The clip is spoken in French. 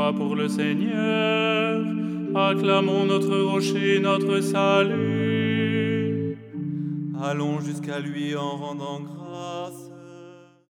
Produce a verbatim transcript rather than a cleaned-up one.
joie pour le Seigneur, acclamons notre rocher, notre salut. Allons jusqu'à lui en rendant grâce.